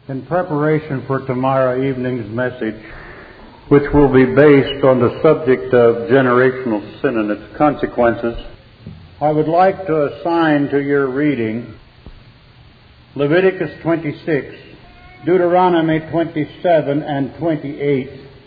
In preparation for tomorrow evening's message, which will be based on the subject of generational sin and its consequences, I would like to assign to your reading Leviticus 26, Deuteronomy 27 and 28,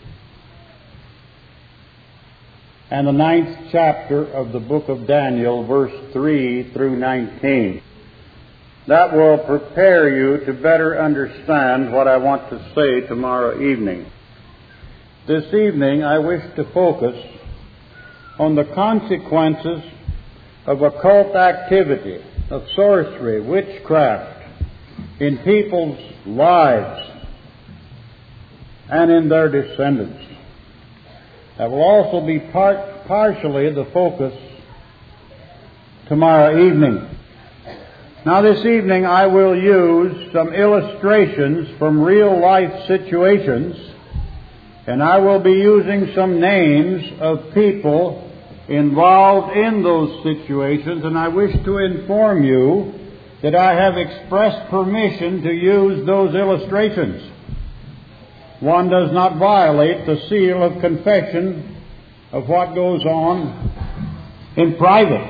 and the 9th chapter of the book of Daniel, verse 3 through 19. That will prepare you to better understand what I want to say tomorrow evening. This evening I wish to focus on the consequences of occult activity, of sorcery, witchcraft, in people's lives and in their descendants. That will also be partially the focus tomorrow evening. Now this evening I will use some illustrations from real life situations, and I will be using some names of people involved in those situations, and I wish to inform you that I have expressed permission to use those illustrations. One does not violate the seal of confession of what goes on in private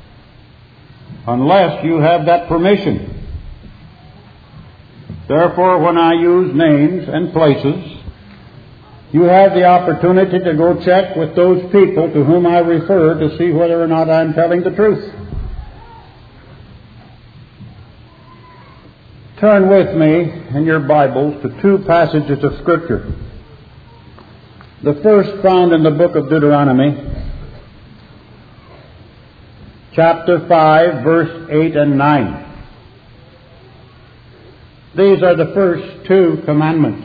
unless you have that permission. Therefore, when I use names and places, you have the opportunity to go check with those people to whom I refer to see whether or not I'm telling the truth. Turn with me in your Bibles to two passages of Scripture. The first found in the book of Deuteronomy, chapter 5, verse 8 and 9. These are the first two commandments.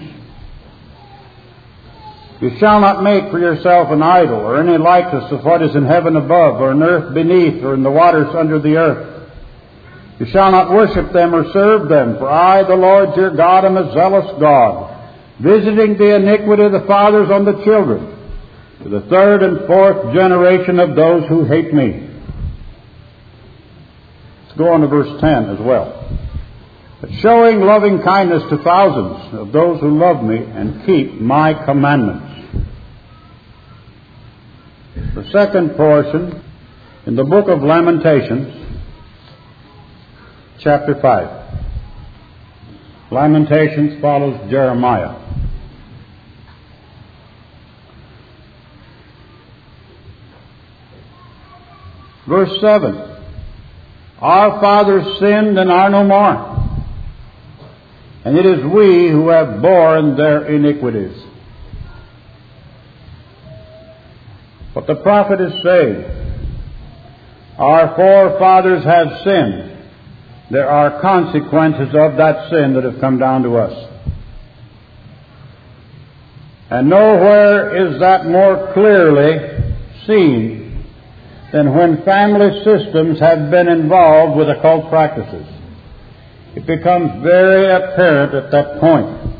You shall not make for yourself an idol, or any likeness of what is in heaven above, or in earth beneath, or in the waters under the earth. You shall not worship them or serve them, for I, the Lord your God, am a zealous God, visiting the iniquity of the fathers on the children, to the third and fourth generation of those who hate me. Let's go on to verse 10 as well. But showing loving kindness to thousands of those who love me and keep my commandments. The second portion in the book of Lamentations, chapter 5. Lamentations follows Jeremiah. Verse 7. Our fathers sinned and are no more, and it is we who have borne their iniquities. What the prophet is saying, our forefathers have sinned. There are consequences of that sin that have come down to us. And nowhere is that more clearly seen than when family systems have been involved with occult practices. It becomes very apparent at that point.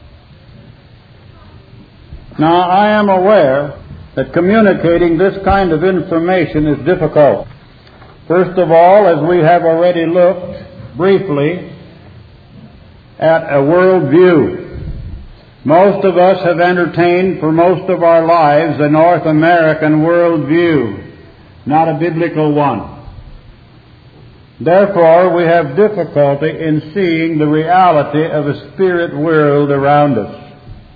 Now, I am aware that communicating this kind of information is difficult. First of all, as we have already looked briefly at a worldview. Most of us have entertained for most of our lives a North American worldview, not a biblical one. Therefore, we have difficulty in seeing the reality of a spirit world around us.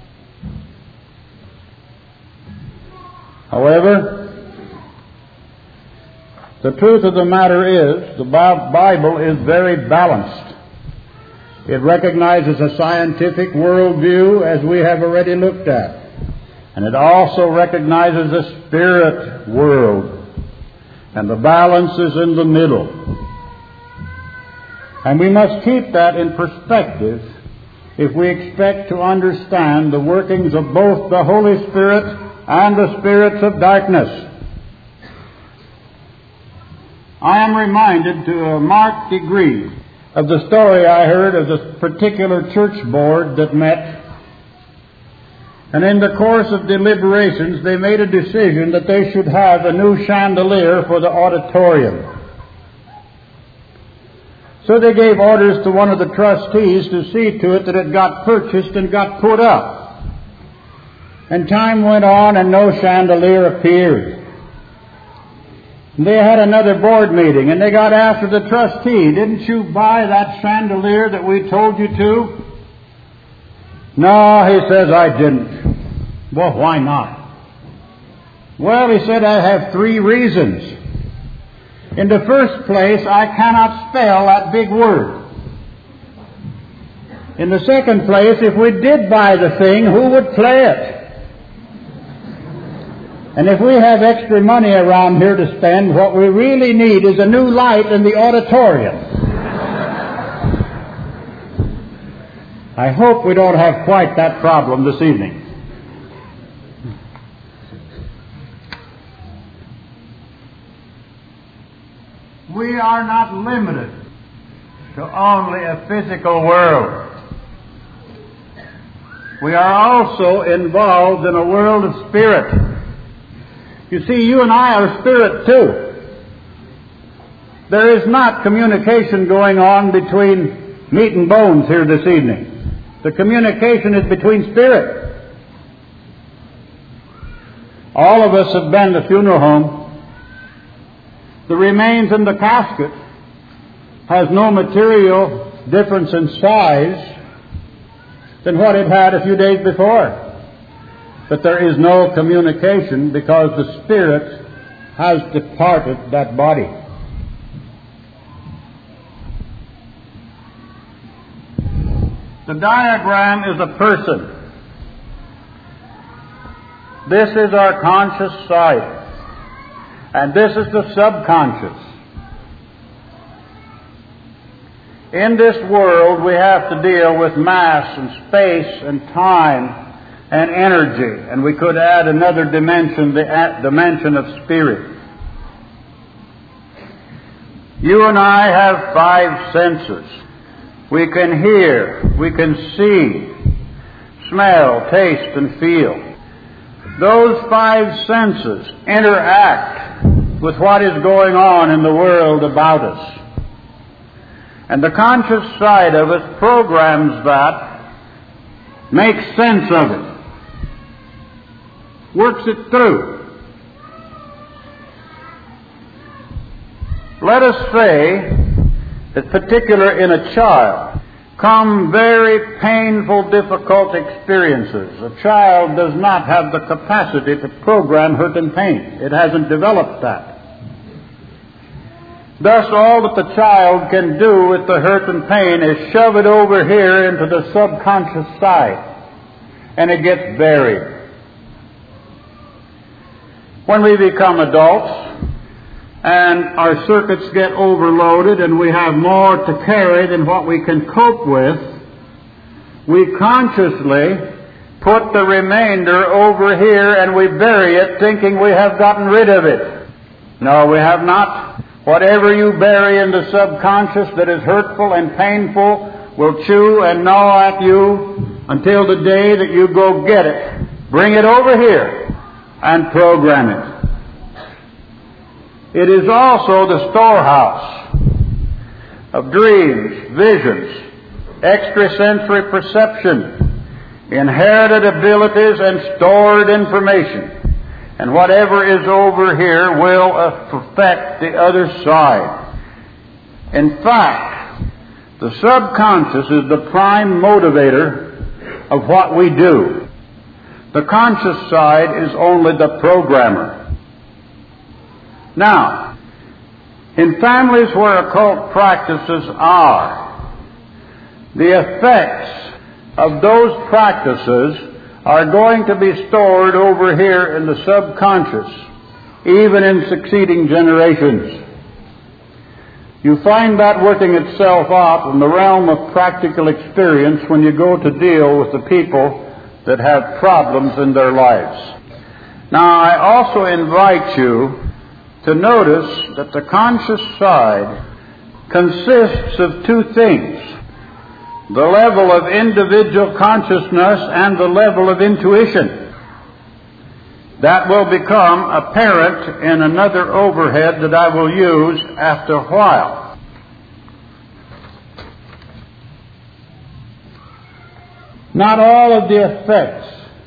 However, the truth of the matter is, the Bible is very balanced. It recognizes a scientific worldview, as we have already looked at. And it also recognizes a spirit world. And the balance is in the middle. And we must keep that in perspective if we expect to understand the workings of both the Holy Spirit and the spirits of darkness. I am reminded to a marked degree of the story I heard of this particular church board that met. And in the course of deliberations, they made a decision that they should have a new chandelier for the auditorium. So they gave orders to one of the trustees to see to it that it got purchased and got put up. And time went on and no chandelier appeared. And they had another board meeting and they got after the trustee. Didn't you buy that chandelier that we told you to? No, he says, I didn't. Well, why not? Well, he said, I have 3 reasons. In the first place, I cannot spell that big word. In the second place, if we did buy the thing, who would play it? And if we have extra money around here to spend, what we really need is a new light in the auditorium. I hope we don't have quite that problem this evening. We are not limited to only a physical world. We are also involved in a world of spirit. You see, you and I are spirit too. There is not communication going on between meat and bones here this evening. The communication is between spirit. All of us have been to funeral home. The remains in the casket has no material difference in size than what it had a few days before. But there is no communication because the spirit has departed that body. The diagram is a person. This is our conscious side. And this is the subconscious. In this world, we have to deal with mass and space and time and energy. And we could add another dimension, the dimension of spirit. You and I have 5 senses. We can hear, we can see, smell, taste, and feel. Those 5 senses interact with what is going on in the world about us. And the conscious side of us programs that, makes sense of it, works it through. Let us say that particular in a child come very painful, difficult experiences. A child does not have the capacity to program hurt and pain. It hasn't developed that. Thus, all that the child can do with the hurt and pain is shove it over here into the subconscious side, and it gets buried. When we become adults, and our circuits get overloaded and we have more to carry than what we can cope with, we consciously put the remainder over here and we bury it thinking we have gotten rid of it. No, we have not. Whatever you bury in the subconscious that is hurtful and painful will chew and gnaw at you until the day that you go get it. Bring it over here and program it. It is also the storehouse of dreams, visions, extrasensory perception, inherited abilities, and stored information. And whatever is over here will affect the other side. In fact, the subconscious is the prime motivator of what we do. The conscious side is only the programmer. Now, in families where occult practices are, the effects of those practices are going to be stored over here in the subconscious, even in succeeding generations. You find that working itself out in the realm of practical experience when you go to deal with the people that have problems in their lives. Now, I also invite you to notice that the conscious side consists of 2 things: the level of individual consciousness and the level of intuition. That will become apparent in another overhead that I will use after a while. Not all of the effects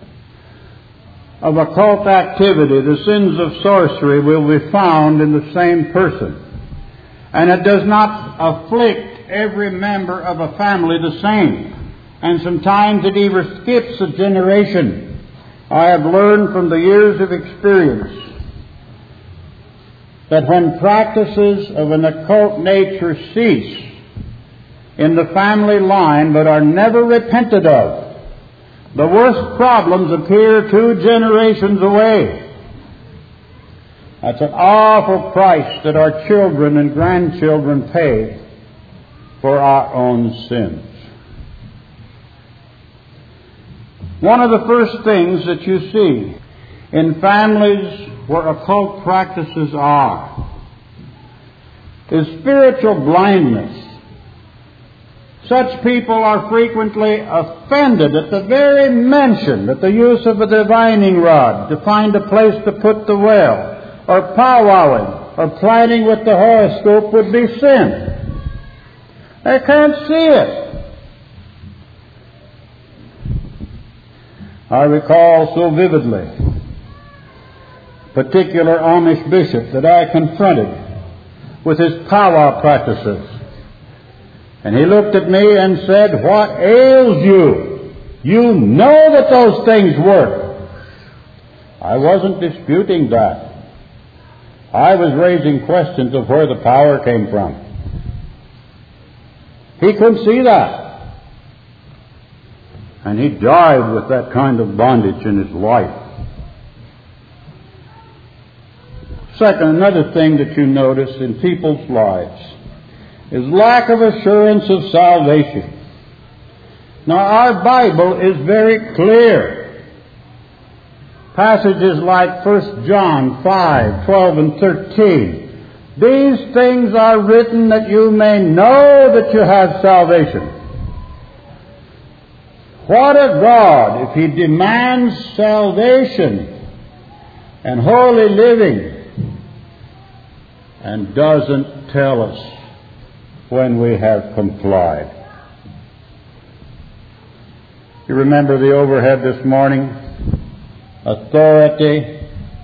of occult activity, the sins of sorcery, will be found in the same person. And it does not afflict every member of a family the same. And sometimes it even skips a generation. I have learned from the years of experience that when practices of an occult nature cease in the family line but are never repented of, the worst problems appear 2 generations away. That's an awful price that our children and grandchildren pay for our own sins. One of the first things that you see in families where occult practices are is spiritual blindness. Such people are frequently offended at the very mention that the use of a divining rod to find a place to put the well, or powwowing, or planning with the horoscope would be sin. They can't see it. I recall so vividly a particular Amish bishop that I confronted with his powwow practices. And he looked at me and said, "What ails you? You know that those things work." I wasn't disputing that. I was raising questions of where the power came from. He couldn't see that. And he died with that kind of bondage in his life. Second, another thing that you notice in people's lives is lack of assurance of salvation. Now, our Bible is very clear. Passages like 1 John 5, 12 and 13. These things are written that you may know that you have salvation. What a God if He demands salvation and holy living and doesn't tell us when we have complied. You remember the overhead this morning? Authority,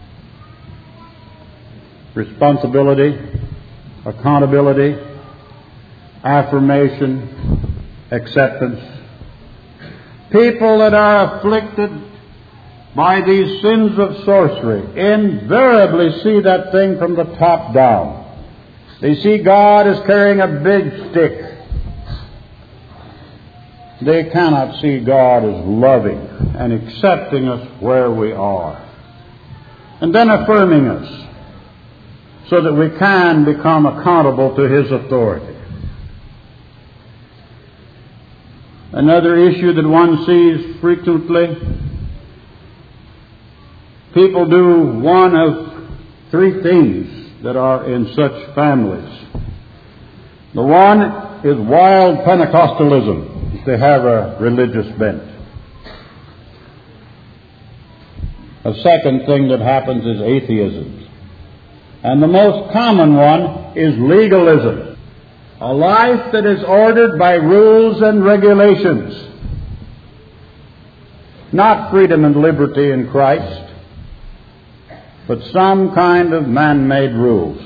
responsibility, accountability, affirmation, acceptance. People that are afflicted by these sins of sorcery invariably see that thing from the top down. They see God as carrying a big stick. They cannot see God as loving and accepting us where we are, and then affirming us so that we can become accountable to His authority. Another issue that one sees frequently, people do one of 3 things that are in such families. The one is wild Pentecostalism. They have a religious bent. A second thing that happens is atheism. And the most common one is legalism. A life that is ordered by rules and regulations. Not freedom and liberty in Christ, but some kind of man-made rules.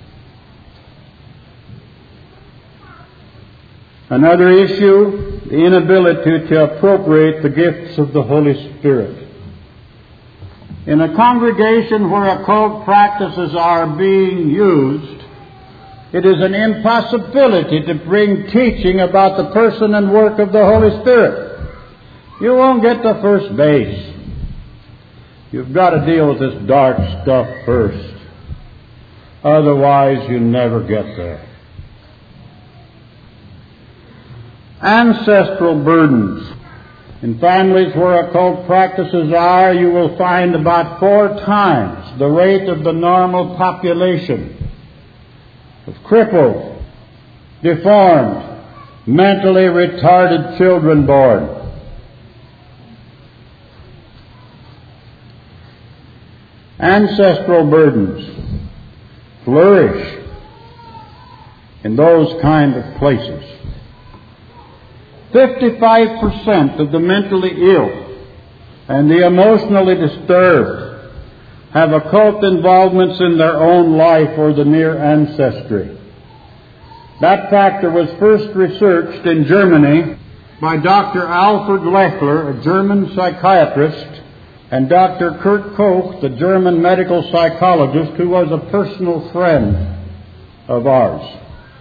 Another issue, the inability to appropriate the gifts of the Holy Spirit. In a congregation where occult practices are being used, it is an impossibility to bring teaching about the person and work of the Holy Spirit. You won't get to first base. You've got to deal with this dark stuff first. Otherwise, you never get there. Ancestral burdens. In families where occult practices are, you will find about 4 times the rate of the normal population of crippled, deformed, mentally retarded children born. Ancestral burdens flourish in those kind of places. 55% of the mentally ill and the emotionally disturbed have occult involvements in their own life or the near ancestry. That factor was first researched in Germany by Dr. Alfred Lechler, a German psychiatrist, and Dr. Kurt Koch, the German medical psychologist, who was a personal friend of ours.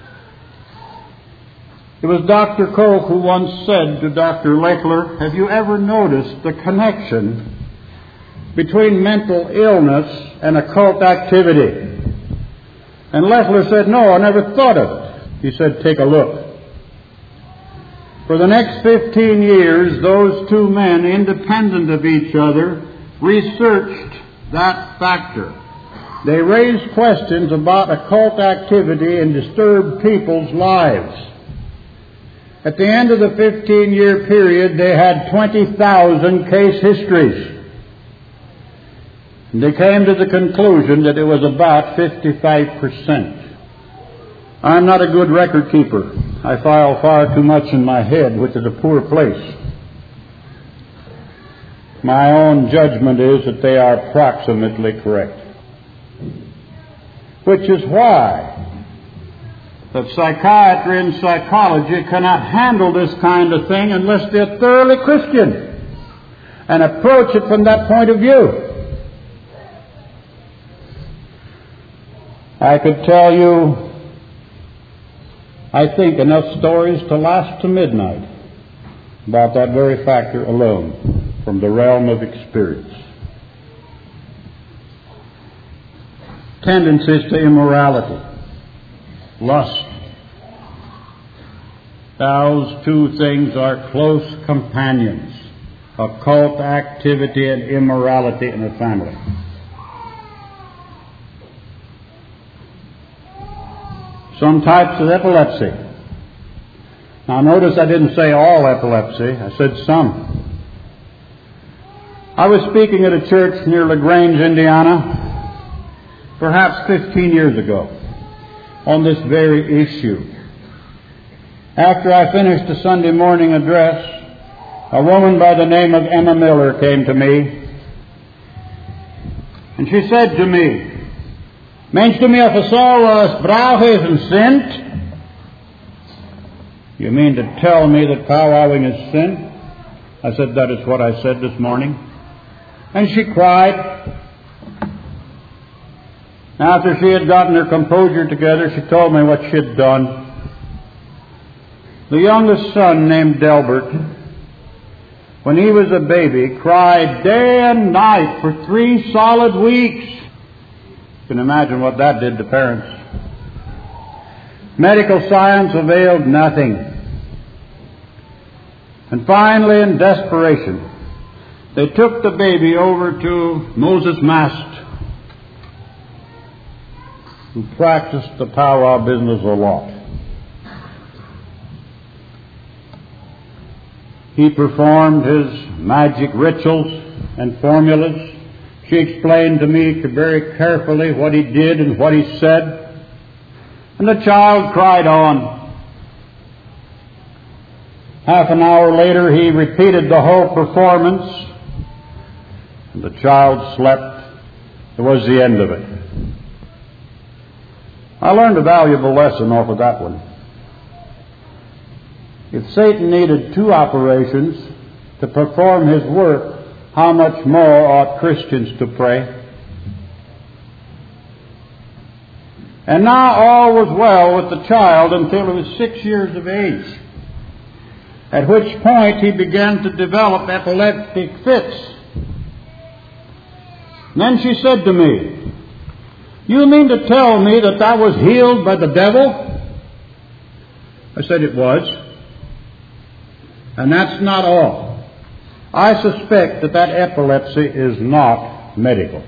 It was Dr. Koch who once said to Dr. Lechler, "Have you ever noticed the connection between mental illness and occult activity?" And Lechler said, "No, I never thought of it." He said, "Take a look." For the next 15 years, those two men, independent of each other, researched that factor. They raised questions about occult activity in disturbed people's lives. At the end of the 15-year period, they had 20,000 case histories. And they came to the conclusion that it was about 55%. I'm not a good record keeper. I file far too much in my head, which is a poor place. My own judgment is that they are approximately correct. Which is why that psychiatry and psychology cannot handle this kind of thing unless they're thoroughly Christian and approach it from that point of view. I could tell you, I think, enough stories to last to midnight about that very factor alone from the realm of experience. Tendencies to immorality, lust. Those two things are close companions, occult activity and immorality in a family. Some types of epilepsy. Now notice I didn't say all epilepsy, I said some. I was speaking at a church near LaGrange, Indiana, perhaps 15 years ago, on this very issue. After I finished the Sunday morning address, a woman by the name of Emma Miller came to me, and she said to me, "Meinst du mir für so was Brauchhausen sind?" "You mean to tell me that powwowing is sin?" I said, "That is what I said this morning." And she cried. After she had gotten her composure together, she told me what she had done. The youngest son, named Delbert, when he was a baby, cried day and night for 3 solid weeks. You can imagine what that did to parents. Medical science availed nothing. And finally, in desperation, they took the baby over to Moses Mast, who practiced the powwow business a lot. He performed his magic rituals and formulas. She explained to me very carefully what he did and what he said. And the child cried on. Half an hour later, he repeated the whole performance. And the child slept. It was the end of it. I learned a valuable lesson off of that one. If Satan needed 2 operations to perform his work, how much more ought Christians to pray? And now all was well with the child until he was 6 years of age, at which point he began to develop epileptic fits. And then she said to me, "You mean to tell me that that was healed by the devil?" I said it was. And that's not all. I suspect that that epilepsy is not medical.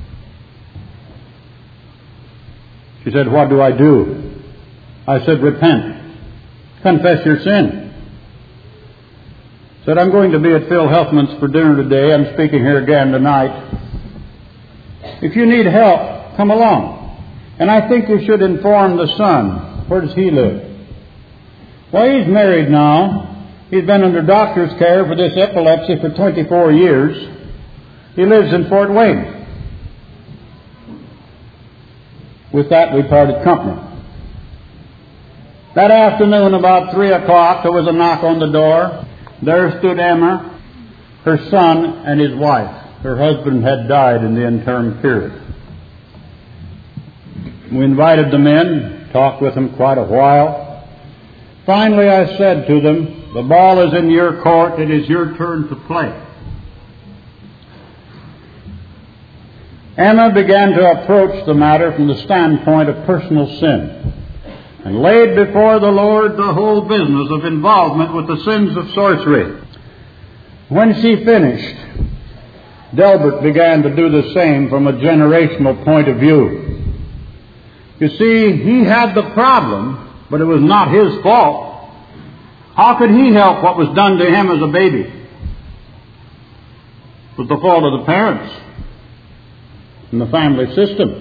She said, "What do I do?" I said, "Repent. Confess your sin." Said, "I'm going to be at Phil Helfman's for dinner today. I'm speaking here again tonight. If you need help, come along. And I think you should inform the son. Where does he live?" "Well, he's married now. He's been under doctor's care for this epilepsy for 24 years. He lives in Fort Wayne. With that, we parted company. That afternoon, about 3 o'clock, there was a knock on the door. There stood Emma, her son, and his wife. Her husband had died in the interim period. We invited them in, talked with them quite a while. Finally, I said to them, "The ball is in your court. It is your turn to play." Emma began to approach the matter from the standpoint of personal sin and laid before the Lord the whole business of involvement with the sins of sorcery. When she finished, Delbert began to do the same from a generational point of view. You see, he had the problem, but it was not his fault. How could he help what was done to him as a baby? It was the fault of the parents and the family system.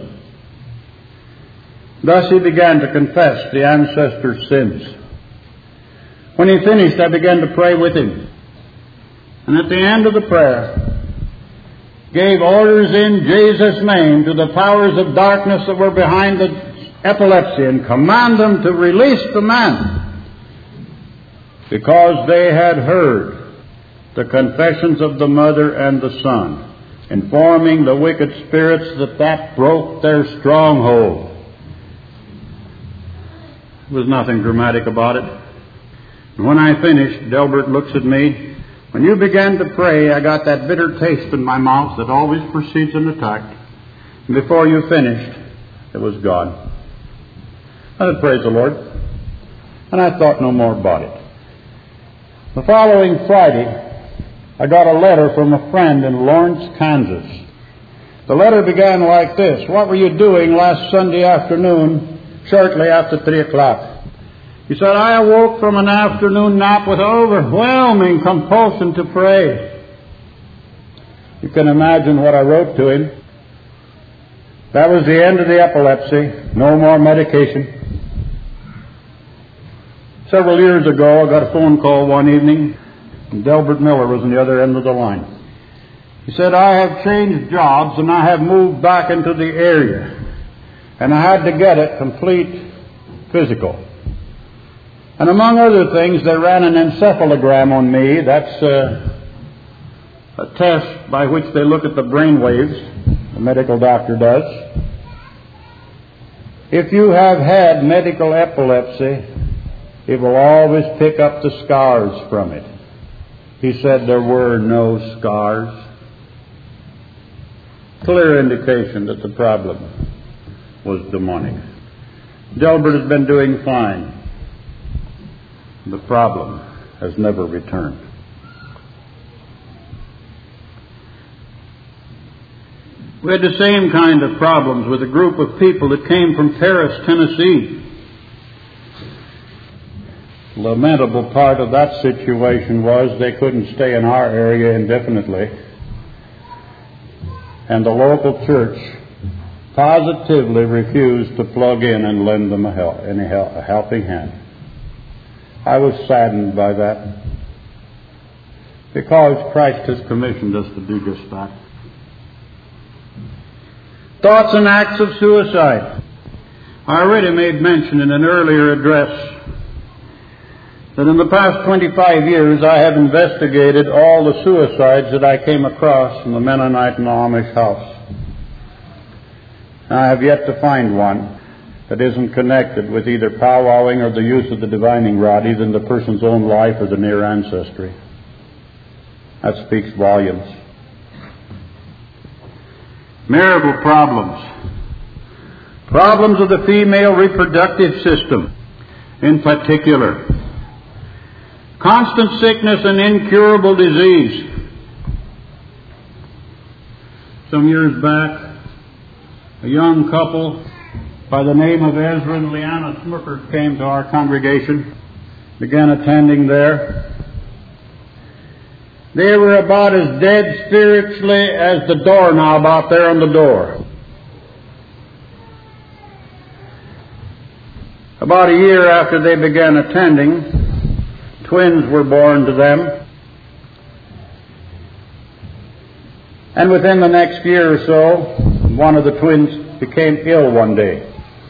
Thus he began to confess the ancestors' sins. When he finished, I began to pray with him. And at the end of the prayer, gave orders in Jesus' name to the powers of darkness that were behind the epilepsy and command them to release the man, because they had heard the confessions of the mother and the son, informing the wicked spirits that broke their stronghold. There was nothing dramatic about it. And when I finished, Delbert looks at me. "When you began to pray, I got that bitter taste in my mouth that always precedes an attack. And before you finished, it was gone." I said, "Praise the Lord." And I thought no more about it. The following Friday, I got a letter from a friend in Lawrence, Kansas. The letter began like this: "What were you doing last Sunday afternoon, shortly after 3 o'clock?" He said, "I awoke from an afternoon nap with overwhelming compulsion to pray." You can imagine what I wrote to him. That was the end of the epilepsy. No more medication. Several years ago, I got a phone call one evening, and Delbert Miller was on the other end of the line. He said, "I have changed jobs and I have moved back into the area, and I had to get it complete physical. And among other things, they ran an encephalogram on me." That's a test by which they look at the brain waves, the medical doctor does. "If you have had medical epilepsy, it will always pick up the scars from it." He said there were no scars. Clear indication that the problem was demonic. Delbert has been doing fine. The problem has never returned. We had the same kind of problems with a group of people that came from Paris, Tennessee. The lamentable part of that situation was they couldn't stay in our area indefinitely. And the local church positively refused to plug in and lend them a helping hand. I was saddened by that, because Christ has commissioned us to do just that. Thoughts and acts of suicide. I already made mention in an earlier address that in the past 25 years I have investigated all the suicides that I came across in the Mennonite and Amish house. I have yet to find one that isn't connected with either powwowing or the use of the divining rod, either in the person's own life or the near ancestry. That speaks volumes. Marital problems. Problems of the female reproductive system, in particular. Constant sickness and incurable disease. Some years back, a young couple by the name of Ezra and Leanna Smucker came to our congregation, began attending there. They were about as dead spiritually as the doorknob out there on the door. About a year after they began attending, twins were born to them. And within the next year or so, one of the twins became ill one day.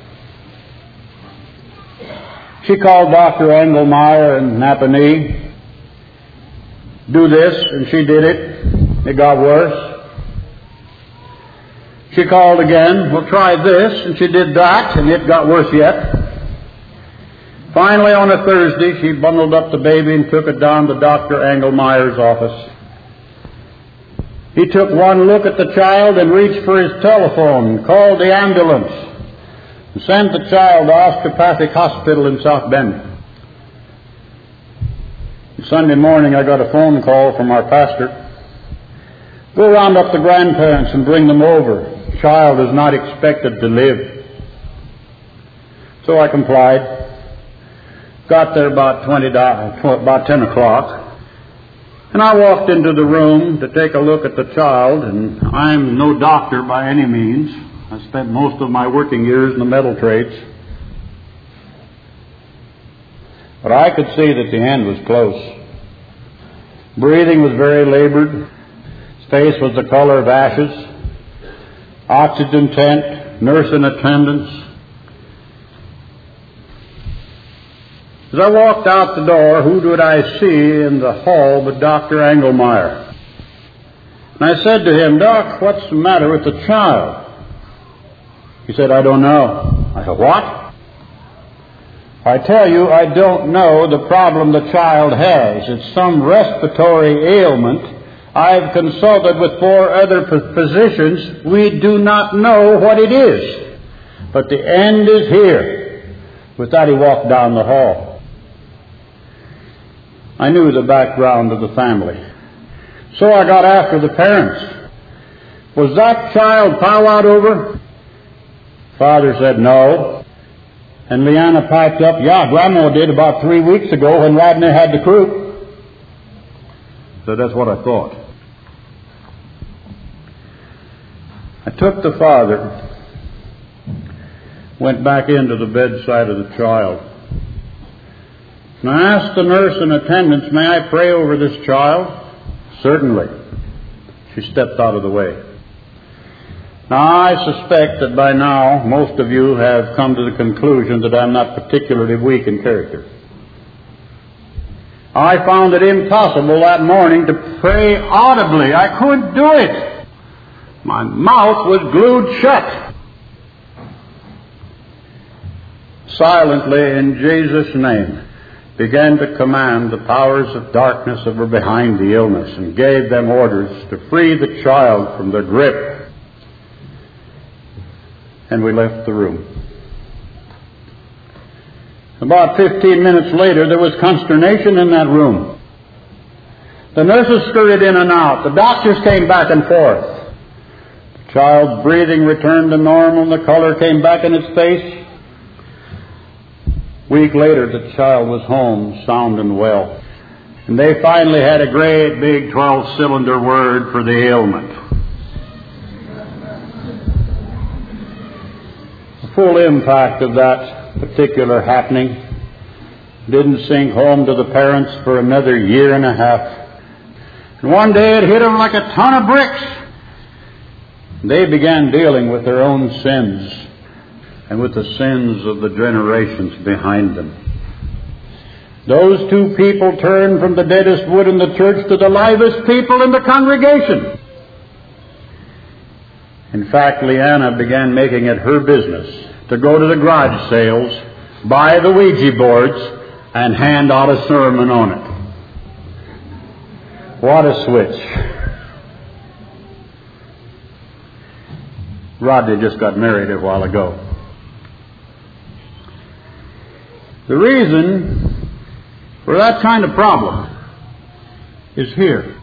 She called Dr. Engelmeyer in Napanee. Do this, and she did it. It got worse. She called again. Well, try this, and she did that, and it got worse yet. Finally, on a Thursday, she bundled up the baby and took it down to Dr. Engelmeyer's office. He took one look at the child and reached for his telephone and called the ambulance and sent the child to Osteopathic Hospital in South Bend. Sunday morning, I got a phone call from our pastor. Go round up the grandparents and bring them over. The child is not expected to live. So I complied. Got there about 10 o'clock. And I walked into the room to take a look at the child, and I'm no doctor by any means. I spent most of my working years in the metal trades. But I could see that the end was close. Breathing was very labored. His face was the color of ashes. Oxygen tent, nurse in attendance. As I walked out the door, who did I see in the hall but Dr. Engelmeyer? And I said to him, Doc, what's the matter with the child? He said, I don't know. I said, what? I tell you, I don't know the problem the child has. It's some respiratory ailment. I've consulted with 4 other physicians. We do not know what it is. But the end is here. With that, he walked down the hall. I knew the background of the family. So I got after the parents. Was that child powwowed over? Father said no. And Leanna piped up, yeah, Grandma did about 3 weeks ago when Rodney had the croup. So that's what I thought. I took the father, went back into the bedside of the child. And I asked the nurse in attendance, may I pray over this child? Certainly. She stepped out of the way. Now, I suspect that by now most of you have come to the conclusion that I'm not particularly weak in character. I found it impossible that morning to pray audibly. I couldn't do it. My mouth was glued shut. Silently, in Jesus' name, began to command the powers of darkness that were behind the illness and gave them orders to free the child from their grip. And we left the room. About 15 minutes later, there was consternation in that room. The nurses scurried in and out. The doctors came back and forth. The child's breathing returned to normal and the color came back in its face. A week later, the child was home, sound and well. And they finally had a great big 12-cylinder word for the ailment. The full impact of that particular happening didn't sink home to the parents for another year and a half. And one day it hit them like a ton of bricks. They began dealing with their own sins and with the sins of the generations behind them. Those 2 people turned from the deadest wood in the church to the livest people in the congregation. In fact, Leanna began making it her business to go to the garage sales, buy the Ouija boards, and hand out a sermon on it. What a switch. Rodney just got married a while ago. The reason for that kind of problem is here.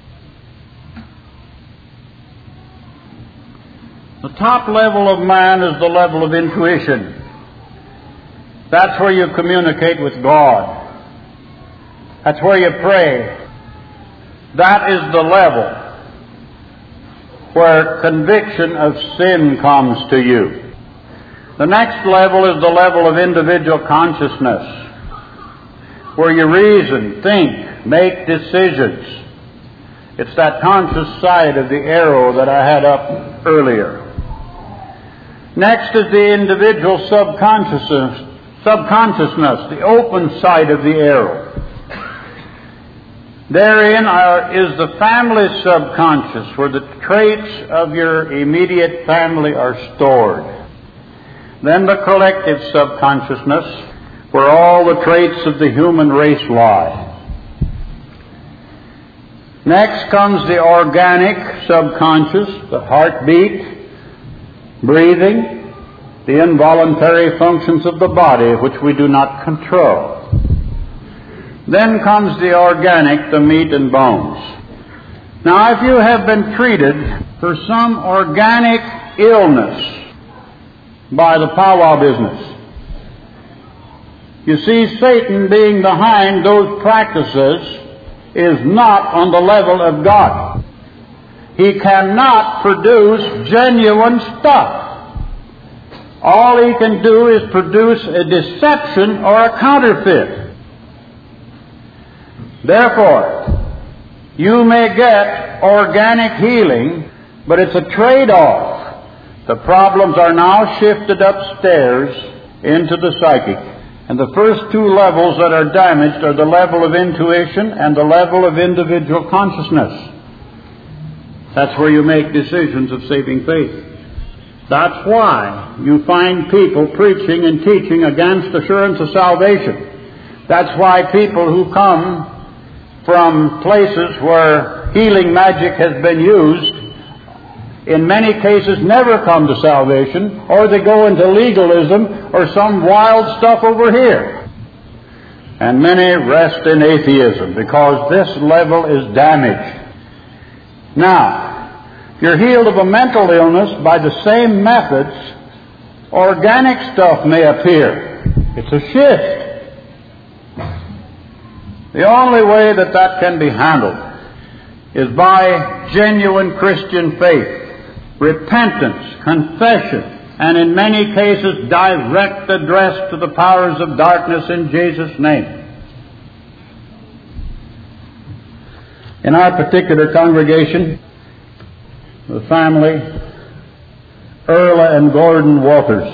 The top level of man is the level of intuition. That's where you communicate with God. That's where you pray. That is the level where conviction of sin comes to you. The next level is the level of individual consciousness. where you reason, think, make decisions. It's that conscious side of the arrow that I had up earlier. Next is the individual subconsciousness, the open side of the arrow. Therein is the family subconscious, where the traits of your immediate family are stored. Then the collective subconsciousness, where all the traits of the human race lie. Next comes the organic subconscious, the heartbeat, breathing, the involuntary functions of the body, which we do not control. Then comes the organic, the meat and bones. Now, if you have been treated for some organic illness by the powwow business, you see, Satan being behind those practices is not on the level of God. He cannot produce genuine stuff. All he can do is produce a deception or a counterfeit. Therefore, you may get organic healing, but it's a trade-off. The problems are now shifted upstairs into the psychic. And the first two levels that are damaged are the level of intuition and the level of individual consciousness. That's where you make decisions of saving faith. That's why you find people preaching and teaching against assurance of salvation. That's why people who come from places where healing magic has been used, in many cases never come to salvation, or they go into legalism or some wild stuff over here. And many rest in atheism because this level is damaged. Now, if you're healed of a mental illness by the same methods, organic stuff may appear. It's a shift. The only way that that can be handled is by genuine Christian faith, repentance, confession, and in many cases direct address to the powers of darkness in Jesus' name. In our particular congregation, the family, Erla and Gordon Walters.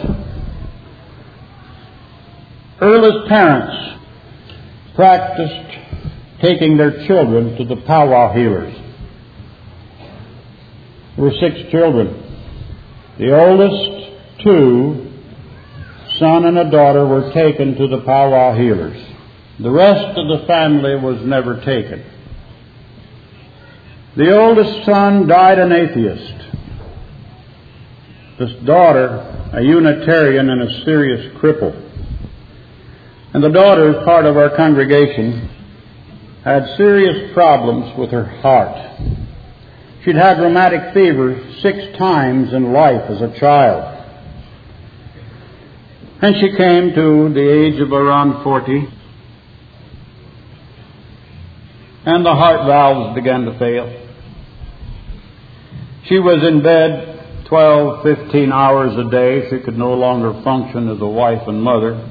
Erla's parents practiced taking their children to the powwow healers. There were 6 children. The oldest 2, son and a daughter, were taken to the powwow healers. The rest of the family was never taken. The oldest son died an atheist. This daughter, a Unitarian and a serious cripple. And the daughter, as part of our congregation, had serious problems with her heart. She'd had rheumatic fever 6 times in life as a child. And she came to the age of around 40, and the heart valves began to fail. She was in bed 12, 15 hours a day. She could no longer function as a wife and mother.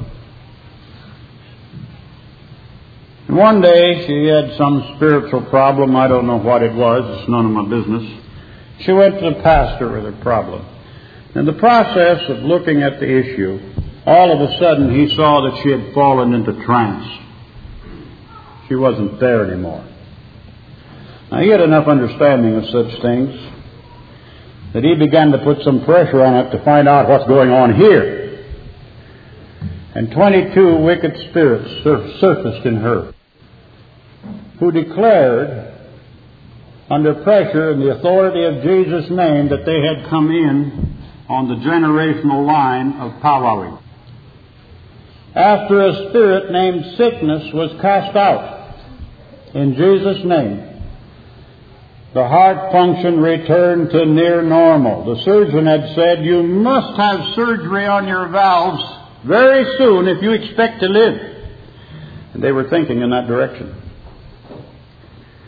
And one day she had some spiritual problem. I don't know what it was. It's none of my business. She went to the pastor with her problem. In the process of looking at the issue, all of a sudden he saw that she had fallen into trance. She wasn't there anymore. Now, he had enough understanding of such things that he began to put some pressure on it to find out what's going on here. And 22 wicked spirits surfaced in her, who declared under pressure in the authority of Jesus' name that they had come in on the generational line of powwowing. After a spirit named sickness was cast out in Jesus' name, the heart function returned to near normal. The surgeon had said, "You must have surgery on your valves very soon if you expect to live." And they were thinking in that direction.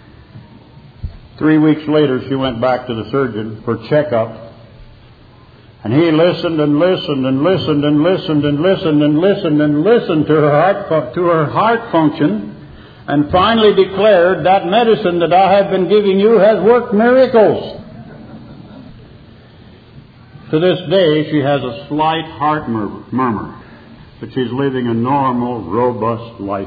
3 weeks later, she went back to the surgeon for checkup. And he listened and listened and listened and listened and listened and listened and listened to her heart function, and finally declared, that medicine that I have been giving you has worked miracles. To this day, she has a slight heart murmur, but she's living a normal, robust life.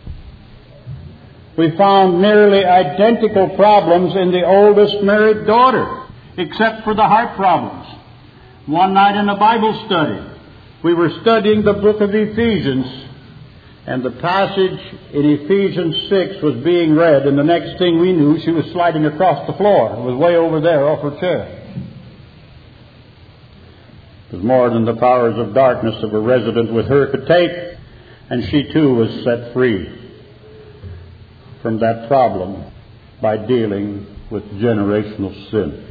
We found nearly identical problems in the oldest married daughter, except for the heart problems. One night in a Bible study, we were studying the book of Ephesians, and the passage in Ephesians 6 was being read, and the next thing we knew, she was sliding across the floor. It was way over there off her chair. It was more than the powers of darkness that were resident with her could take, and she too was set free from that problem by dealing with generational sin.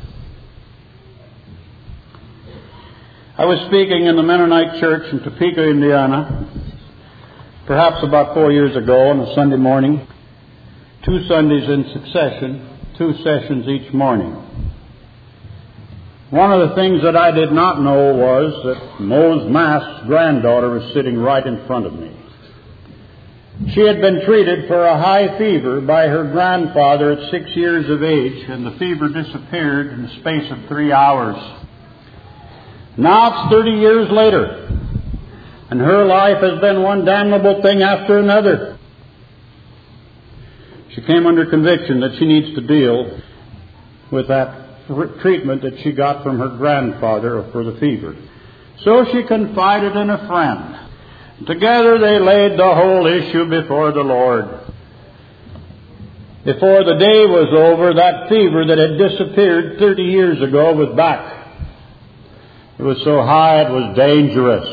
I was speaking in the Mennonite church in Topeka, Indiana, perhaps about 4 years ago on a Sunday morning, 2 Sundays in succession, 2 sessions each morning. One of the things that I did not know was that Mose Mast's granddaughter was sitting right in front of me. She had been treated for a high fever by her grandfather at 6 years of age, and the fever disappeared in the space of 3 hours. Now it's 30 years later, and her life has been one damnable thing after another. She came under conviction that she needs to deal with that treatment that she got from her grandfather for the fever. So she confided in a friend. Together they laid the whole issue before the Lord. Before the day was over, that fever that had disappeared 30 years ago was back. It was so high it was dangerous.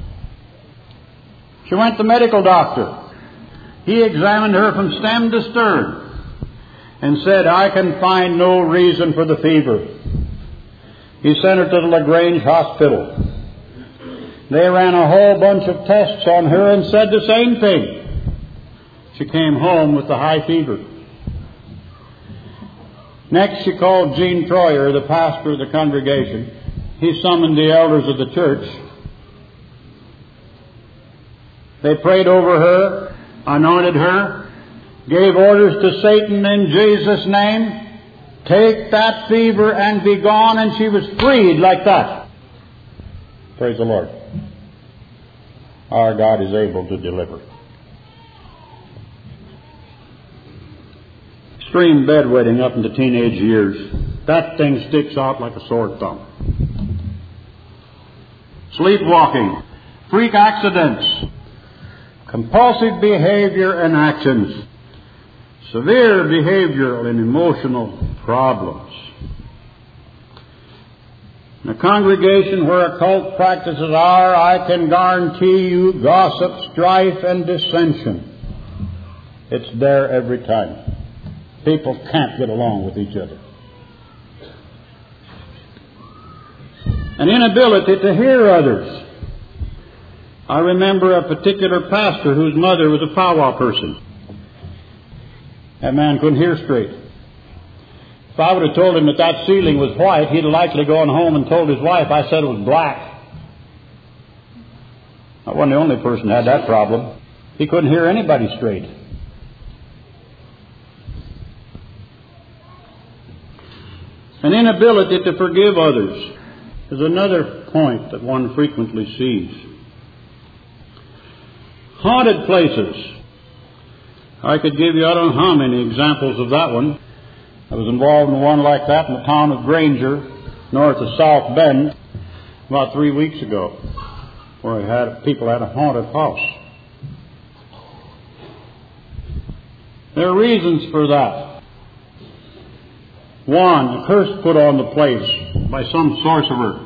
She went to the medical doctor. He examined her from stem to stern and said, I can find no reason for the fever. He sent her to the LaGrange Hospital. They ran a whole bunch of tests on her and said the same thing. She came home with the high fever. Next, she called Gene Troyer, the pastor of the congregation. He summoned the elders of the church. They prayed over her, anointed her, gave orders to Satan in Jesus' name, take that fever and be gone, and she was freed like that. Praise the Lord. Our God is able to deliver. Extreme bedwetting up into teenage years. That thing sticks out like a sore thumb. Sleepwalking, freak accidents, compulsive behavior and actions, severe behavioral and emotional problems. In a congregation where occult practices are, I can guarantee you, gossip, strife, and dissension. It's there every time. People can't get along with each other. An inability to hear others. I remember a particular pastor whose mother was a powwow person. That man couldn't hear straight. If I would have told him that that ceiling was white, he'd have likely gone home and told his wife I said it was black. I wasn't the only person who had that problem. He couldn't hear anybody straight. An inability to forgive others is another point that one frequently sees. Haunted places. I could give you I don't know how many examples of that one. I was involved in one like that in the town of Granger, north of South Bend, about 3 weeks ago, where people had a haunted house. There are reasons for that. One, a curse put on the place by some sorcerer.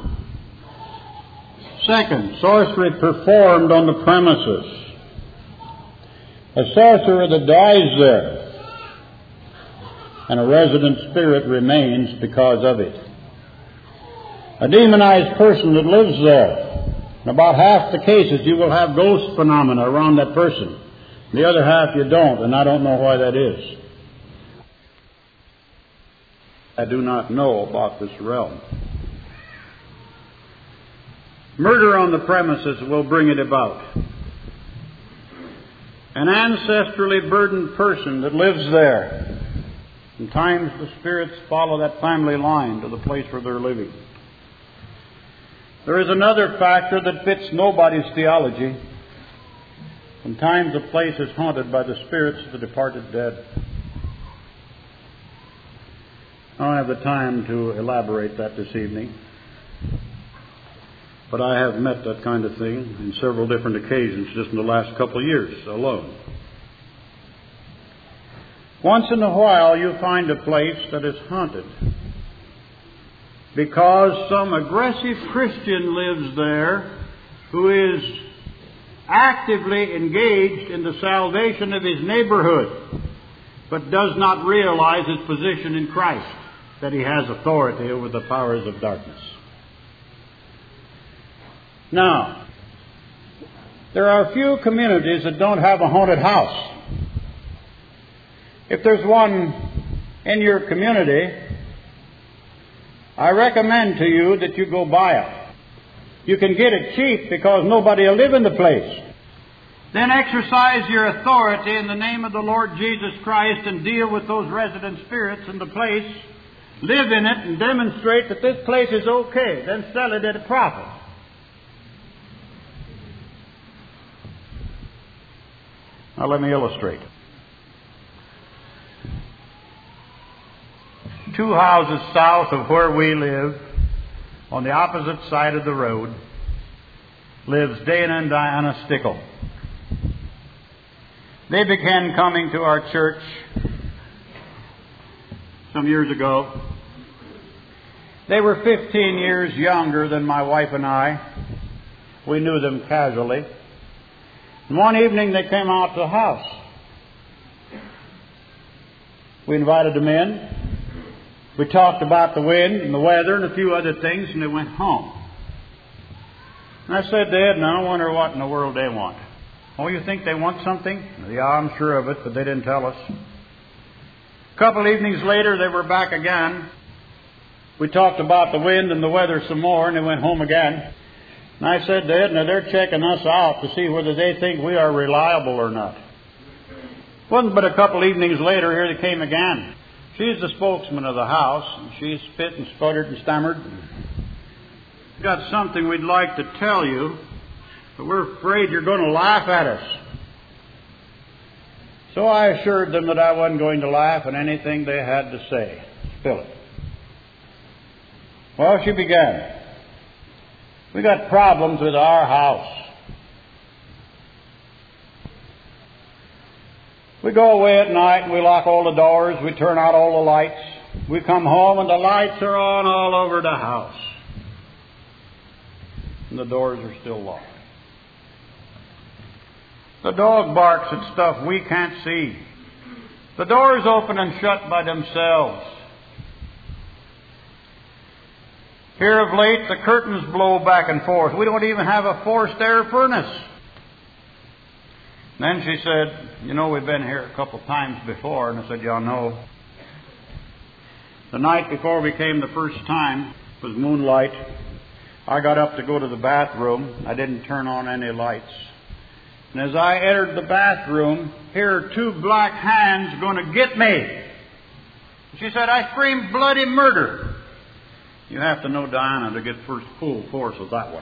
Second, sorcery performed on the premises. A sorcerer that dies there, and a resident spirit remains because of it. A demonized person that lives there. In about half the cases, you will have ghost phenomena around that person. The other half you don't, and I don't know why that is. I do not know about this realm. Murder on the premises will bring it about. An ancestrally burdened person that lives there. Sometimes the spirits follow that family line to the place where they're living. There is another factor that fits nobody's theology. Sometimes a place is haunted by the spirits of the departed dead. I don't have the time to elaborate that this evening, but I have met that kind of thing in several different occasions just in the last couple of years alone. Once in a while you find a place that is haunted because some aggressive Christian lives there who is actively engaged in the salvation of his neighborhood, but does not realize his position in Christ, that he has authority over the powers of darkness. Now, there are few communities that don't have a haunted house. If there's one in your community, I recommend to you that you go buy it. You can get it cheap because nobody will live in the place. Then exercise your authority in the name of the Lord Jesus Christ and deal with those resident spirits in the place. Live in it and demonstrate that this place is okay. Then sell it at a profit. Now let me illustrate. 2 houses south of where we live, on the opposite side of the road, lives Dana and Diana Stickle. They began coming to our church some years ago. They were 15 years younger than my wife and I. We knew them casually. And one evening they came out to the house. We invited them in. We talked about the wind and the weather and a few other things, and they went home. And I said to Ed, now I wonder what in the world they want. Oh, you think they want something? Yeah, I'm sure of it, but they didn't tell us. A couple evenings later, they were back again. We talked about the wind and the weather some more, and they went home again. And I said to Ed, now they're checking us out to see whether they think we are reliable or not. It wasn't but a couple evenings later, here they came again. She's the spokesman of the house, and she spit and sputtered and stammered. We've got something we'd like to tell you, but we're afraid you're going to laugh at us. So I assured them that I wasn't going to laugh at anything they had to say. Spill it. Well, she began. We got problems with our house. We go away at night and we lock all the doors. We turn out all the lights. We come home and the lights are on all over the house. And the doors are still locked. The dog barks at stuff we can't see. The doors open and shut by themselves. Here of late, the curtains blow back and forth. We don't even have a forced air furnace. Then she said, you know, we've been here a couple times before. And I said, yeah, no. The night before we came the first time, it was moonlight. I got up to go to the bathroom. I didn't turn on any lights. And as I entered the bathroom, here are 2 black hands going to get me. She said, I screamed bloody murder. You have to know Diana to get first full force with that one.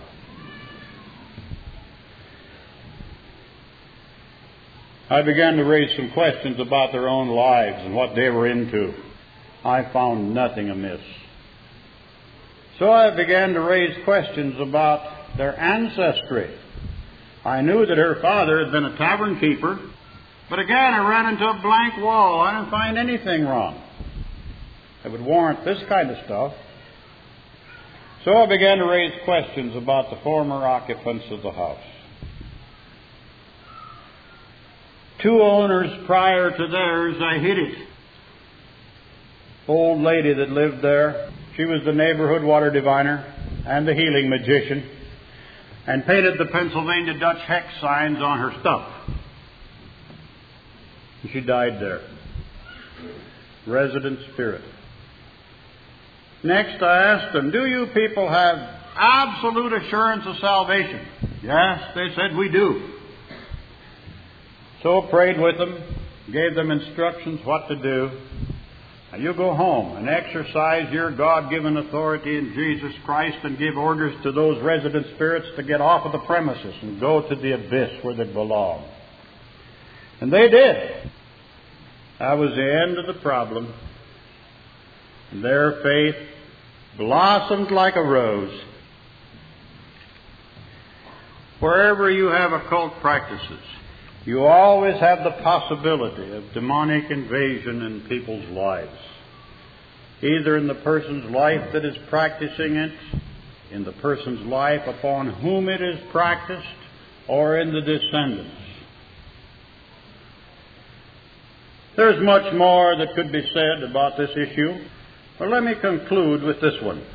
I began to raise some questions about their own lives and what they were into. I found nothing amiss. So I began to raise questions about their ancestry. I knew that her father had been a tavern keeper, but again I ran into a blank wall. I didn't find anything wrong that would warrant this kind of stuff. So I began to raise questions about the former occupants of the house. 2 owners prior to theirs, I hid it. Old lady that lived there, she was the neighborhood water diviner and the healing magician, and painted the Pennsylvania Dutch hex signs on her stuff. And she died there. Resident spirit. Next, I asked them, do you people have absolute assurance of salvation? Yes, they said, we do. So prayed with them, gave them instructions what to do. Now you go home and exercise your God-given authority in Jesus Christ and give orders to those resident spirits to get off of the premises and go to the abyss where they belong. And they did. That was the end of the problem. And their faith blossomed like a rose. Wherever you have occult practices, you always have the possibility of demonic invasion in people's lives. Either in the person's life that is practicing it, in the person's life upon whom it is practiced, or in the descendants. There's much more that could be said about this issue, but let me conclude with this one.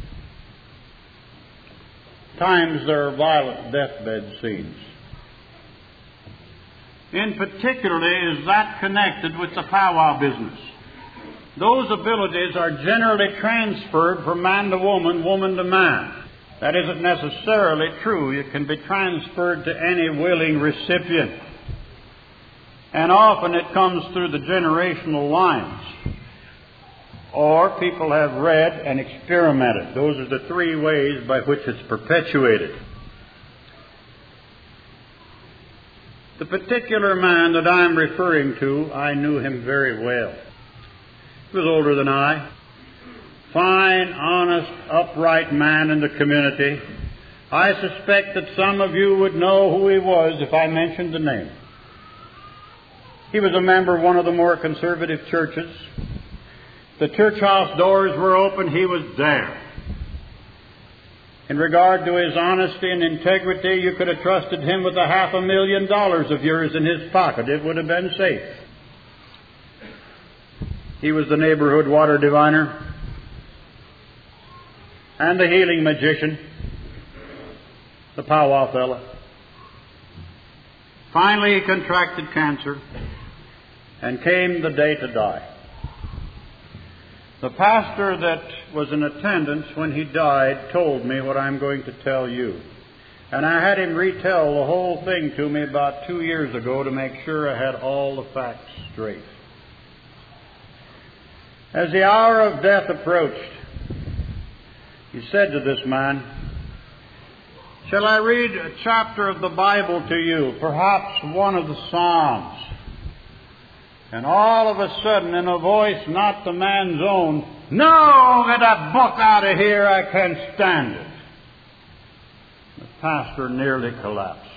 Times there are violent deathbed scenes. In particular, is that connected with the powwow business? Those abilities are generally transferred from man to woman, woman to man. That isn't necessarily true. It can be transferred to any willing recipient. And often it comes through the generational lines. Or people have read and experimented. Those are the three ways by which it's perpetuated. The particular man that I'm referring to, I knew him very well. He was older than I. Fine, honest, upright man in the community. I suspect that some of you would know who he was if I mentioned the name. He was a member of one of the more conservative churches. The church house doors were open, he was there. In regard to his honesty and integrity, you could have trusted him with $500,000 of yours in his pocket. It would have been safe. He was the neighborhood water diviner and the healing magician, the powwow fella. Finally, he contracted cancer and came the day to die. The pastor that was in attendance when he died told me what I'm going to tell you. And I had him retell the whole thing to me about 2 years ago to make sure I had all the facts straight. As the hour of death approached, he said to this man, "Shall I read a chapter of the Bible to you, perhaps one of the Psalms?" And all of a sudden, in a voice not the man's own, "No, get that book out of here, I can't stand it." The pastor nearly collapsed.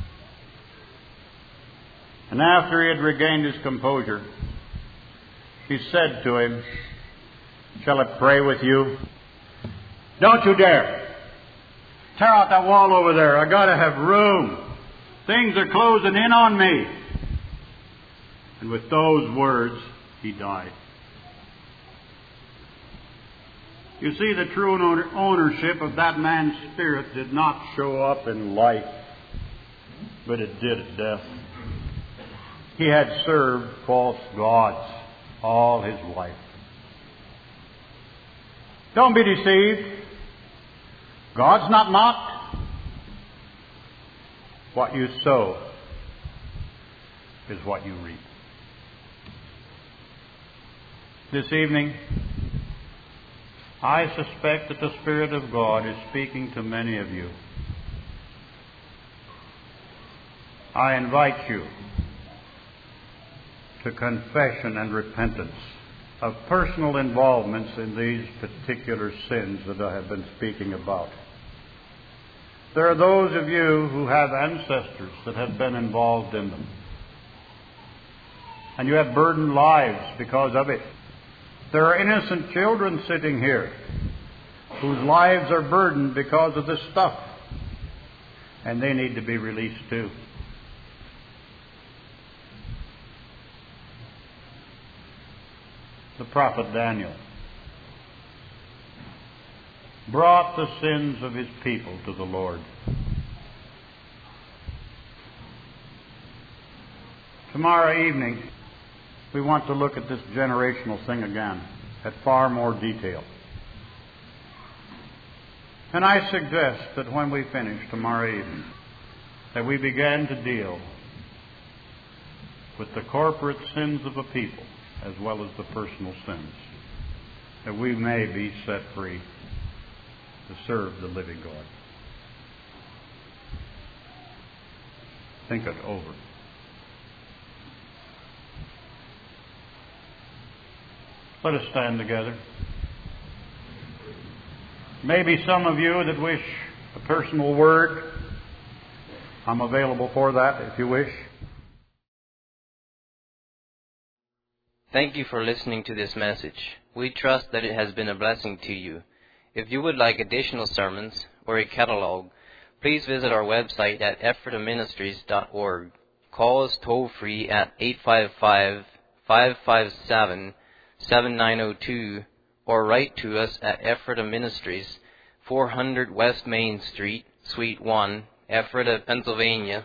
And after he had regained his composure, he said to him, "Shall I pray with you?" "Don't you dare. Tear out that wall over there. I got to have room. Things are closing in on me." And with those words, he died. You see, the true ownership of that man's spirit did not show up in life, but it did at death. He had served false gods all his life. Don't be deceived. God's not mocked. What you sow is what you reap. This evening, I suspect that the Spirit of God is speaking to many of you. I invite you to confession and repentance of personal involvements in these particular sins that I have been speaking about. There are those of you who have ancestors that have been involved in them, and you have burdened lives because of it. There are innocent children sitting here whose lives are burdened because of this stuff, and they need to be released too. The prophet Daniel brought the sins of his people to the Lord. Tomorrow evening, we want to look at this generational thing again, at far more detail. And I suggest that when we finish tomorrow evening, that we begin to deal with the corporate sins of a people as well as the personal sins, that we may be set free to serve the living God. Think it over. Let us stand together. Maybe some of you that wish a personal word, I'm available for that if you wish. Thank you for listening to this message. We trust that it has been a blessing to you. If you would like additional sermons or a catalog, please visit our website at ephrataministries.org. Call us toll-free at 855-557-7902 or write to us at Ephrata Ministries, 400 West Main Street, Suite 1, Ephrata, Pennsylvania,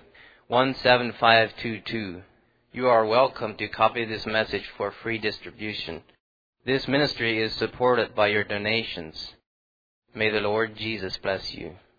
17522. You are welcome to copy this message for free distribution. This ministry is supported by your donations. May the Lord Jesus bless you.